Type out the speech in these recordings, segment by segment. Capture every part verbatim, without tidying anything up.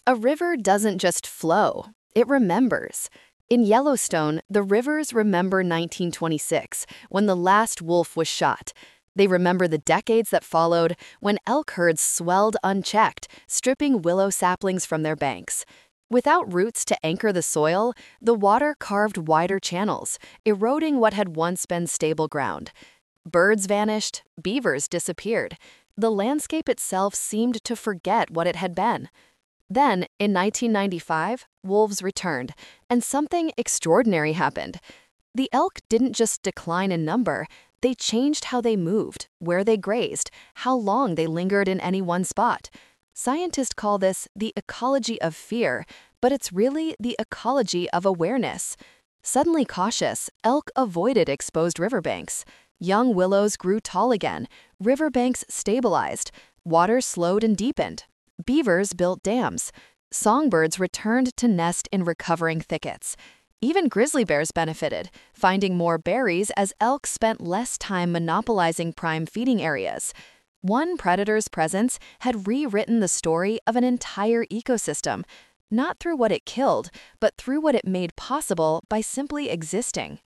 A river doesn't just flow, it remembers. In Yellowstone, the rivers remember nineteen twenty-six, when the last wolf was shot. They remember the decades that followed, when elk herds swelled unchecked, stripping willow saplings from their banks. Without roots to anchor the soil, the water carved wider channels, eroding what had once been stable ground. Birds vanished, beavers disappeared. The landscape itself seemed to forget what it had been. Then, in nineteen ninety-five, wolves returned, and something extraordinary happened. The elk didn't just decline in number, they changed how they moved, where they grazed, how long they lingered in any one spot. Scientists call this the ecology of fear, but it's really the ecology of awareness. Suddenly cautious, elk avoided exposed riverbanks. Young willows grew tall again, riverbanks stabilized, water slowed and deepened. Beavers built dams. Songbirds returned to nest in recovering thickets. Even grizzly bears benefited, finding more berries as elk spent less time monopolizing prime feeding areas. One predator's presence had rewritten the story of an entire ecosystem, not through what it killed, but through what it made possible by simply existing.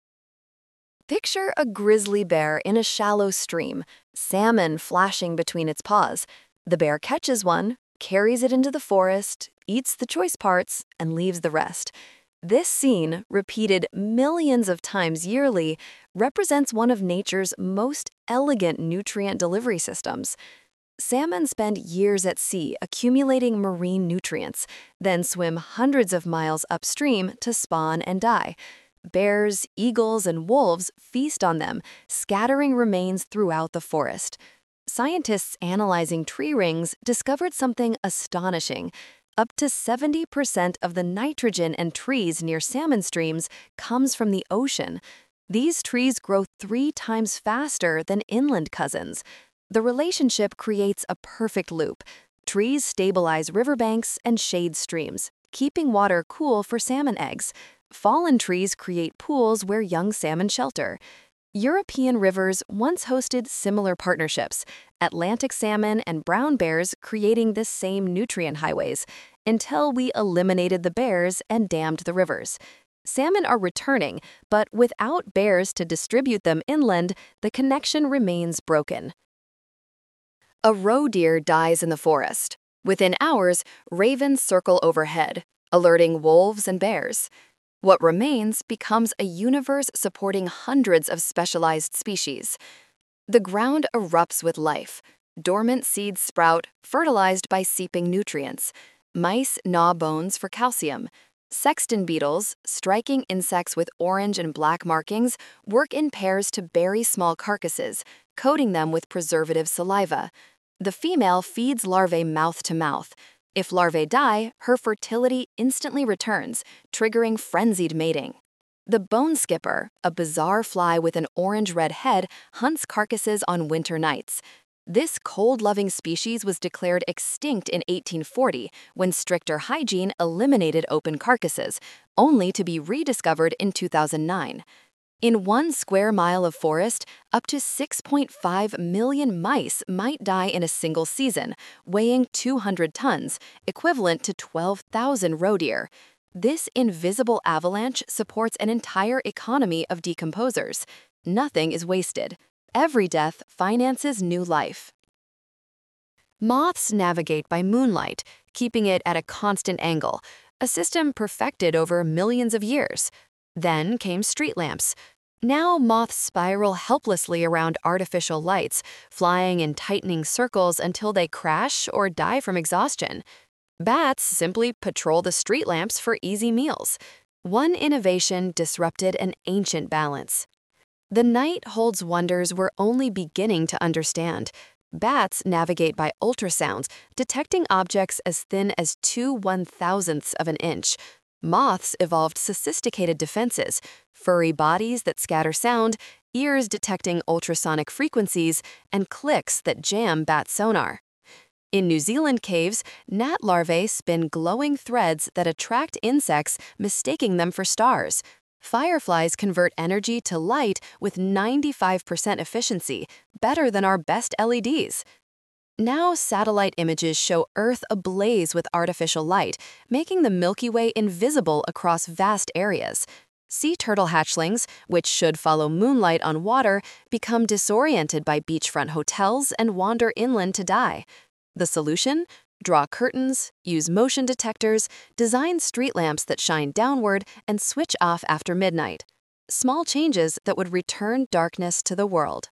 Picture a grizzly bear in a shallow stream, salmon flashing between its paws. The bear catches one, carries it into the forest, eats the choice parts, and leaves the rest. This scene, repeated millions of times yearly, represents one of nature's most elegant nutrient delivery systems. Salmon spend years at sea accumulating marine nutrients, then swim hundreds of miles upstream to spawn and die. Bears, eagles, and wolves feast on them, scattering remains throughout the forest. Scientists analyzing tree rings discovered something astonishing. Up to seventy percent of the nitrogen in trees near salmon streams comes from the ocean. These trees grow three times faster than inland cousins. The relationship creates a perfect loop. Trees stabilize riverbanks and shade streams, keeping water cool for salmon eggs. Fallen trees create pools where young salmon shelter. European rivers once hosted similar partnerships, Atlantic salmon and brown bears creating the same nutrient highways, until we eliminated the bears and dammed the rivers. Salmon are returning, but without bears to distribute them inland, the connection remains broken. A roe deer dies in the forest. Within hours, ravens circle overhead, alerting wolves and bears. What remains becomes a universe supporting hundreds of specialized species. The ground erupts with life. Dormant seeds sprout, fertilized by seeping nutrients. Mice gnaw bones for calcium. Sexton beetles, striking insects with orange and black markings, work in pairs to bury small carcasses, coating them with preservative saliva. The female feeds larvae mouth to mouth. If larvae die, her fertility instantly returns, triggering frenzied mating. The bone skipper, a bizarre fly with an orange-red head, hunts carcasses on winter nights. This cold-loving species was declared extinct in eighteen forty when stricter hygiene eliminated open carcasses, only to be rediscovered in two thousand nine. In one square mile of forest, up to six point five million mice might die in a single season, weighing two hundred tons, equivalent to twelve thousand roe deer. This invisible avalanche supports an entire economy of decomposers. Nothing is wasted. Every death finances new life. Moths navigate by moonlight, keeping it at a constant angle, a system perfected over millions of years. Then came street lamps. Now moths spiral helplessly around artificial lights, flying in tightening circles until they crash or die from exhaustion. Bats simply patrol the street lamps for easy meals. One innovation disrupted an ancient balance. The night holds wonders we're only beginning to understand. Bats navigate by ultrasounds, detecting objects as thin as two one-thousandths of an inch. Moths evolved sophisticated defenses, furry bodies that scatter sound, ears detecting ultrasonic frequencies, and clicks that jam bat sonar. In New Zealand caves, gnat larvae spin glowing threads that attract insects, mistaking them for stars. Fireflies convert energy to light with ninety-five percent efficiency, better than our best L E Ds. Now, satellite images show Earth ablaze with artificial light, making the Milky Way invisible across vast areas. Sea turtle hatchlings, which should follow moonlight on water, become disoriented by beachfront hotels and wander inland to die. The solution? Draw curtains, use motion detectors, design street lamps that shine downward, and switch off after midnight. Small changes that would return darkness to the world.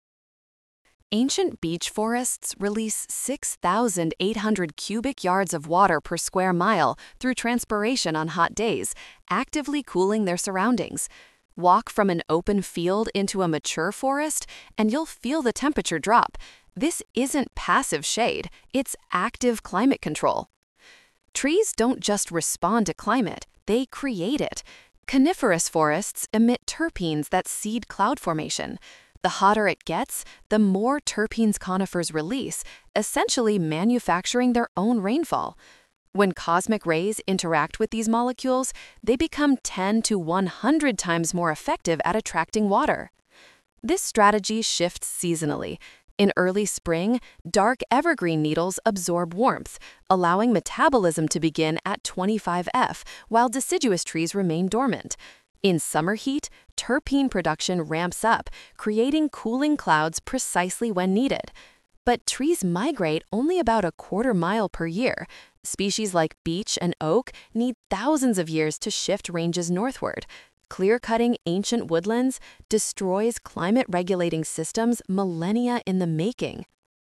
Ancient beach forests release six thousand eight hundred cubic yards of water per square mile through transpiration on hot days, actively cooling their surroundings. Walk from an open field into a mature forest, and you'll feel the temperature drop. This isn't passive shade, it's active climate control. Trees don't just respond to climate, they create it. Coniferous forests emit terpenes that seed cloud formation. The hotter it gets, the more terpenes conifers release, essentially manufacturing their own rainfall. When cosmic rays interact with these molecules, they become ten to one hundred times more effective at attracting water. This strategy shifts seasonally. In early spring, dark evergreen needles absorb warmth, allowing metabolism to begin at twenty-five F, while deciduous trees remain dormant. In summer heat, terpene production ramps up, creating cooling clouds precisely when needed. But trees migrate only about a quarter mile per year. Species like beech and oak need thousands of years to shift ranges northward. Clear-cutting ancient woodlands destroys climate-regulating systems millennia in the making.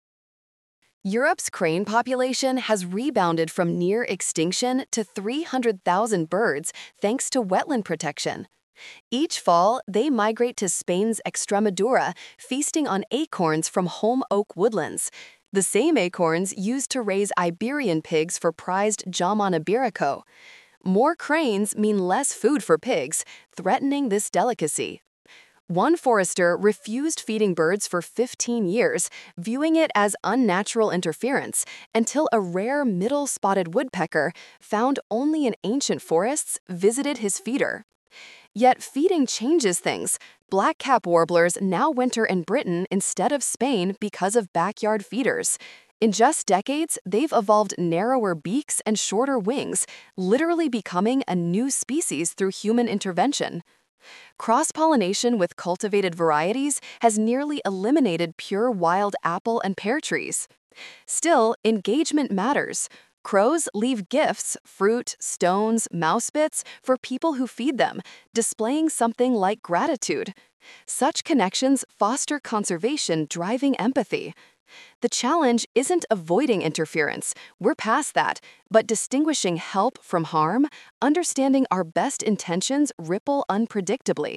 Europe's crane population has rebounded from near extinction to three hundred thousand birds thanks to wetland protection. Each fall, they migrate to Spain's Extremadura, feasting on acorns from home oak woodlands. The same acorns used to raise Iberian pigs for prized Jamon iberico. More cranes mean less food for pigs, threatening this delicacy. One forester refused feeding birds for fifteen years, viewing it as unnatural interference, until a rare middle-spotted woodpecker, found only in ancient forests, visited his feeder. Yet feeding changes things. Blackcap warblers now winter in Britain instead of Spain because of backyard feeders. In just decades, they've evolved narrower beaks and shorter wings, literally becoming a new species through human intervention. Cross-pollination with cultivated varieties has nearly eliminated pure wild apple and pear trees. Still, engagement matters. Crows leave gifts, fruit, stones, mouse bits, for people who feed them, displaying something like gratitude. Such connections foster conservation, driving empathy. The challenge isn't avoiding interference, we're past that, but distinguishing help from harm, understanding our best intentions ripple unpredictably.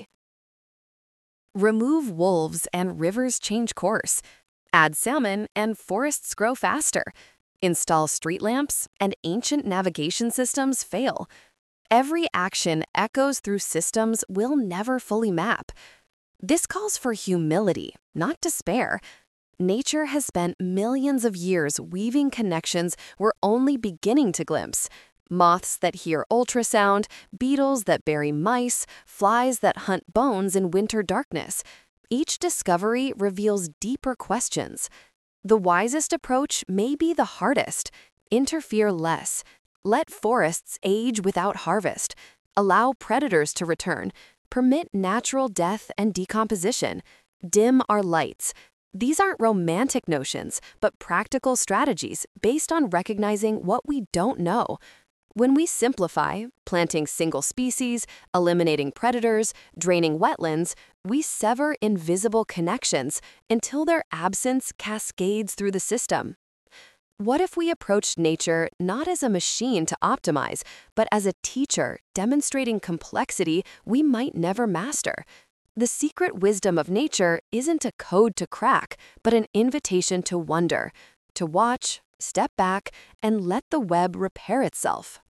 Remove wolves and rivers change course. Add salmon and forests grow faster. Install street lamps and ancient navigation systems fail. Every action echoes through systems we'll never fully map. This calls for humility, not despair. Nature has spent millions of years weaving connections we're only beginning to glimpse. Moths that hear ultrasound, beetles that bury mice, flies that hunt bones in winter darkness. Each discovery reveals deeper questions. The wisest approach may be the hardest. Interfere less. Let forests age without harvest. Allow predators to return. Permit natural death and decomposition. Dim our lights. These aren't romantic notions, but practical strategies based on recognizing what we don't know. When we simplify, planting single species, eliminating predators, draining wetlands, we sever invisible connections until their absence cascades through the system. What if we approached nature not as a machine to optimize, but as a teacher demonstrating complexity we might never master? The secret wisdom of nature isn't a code to crack, but an invitation to wonder, to watch, step back, and let the web repair itself.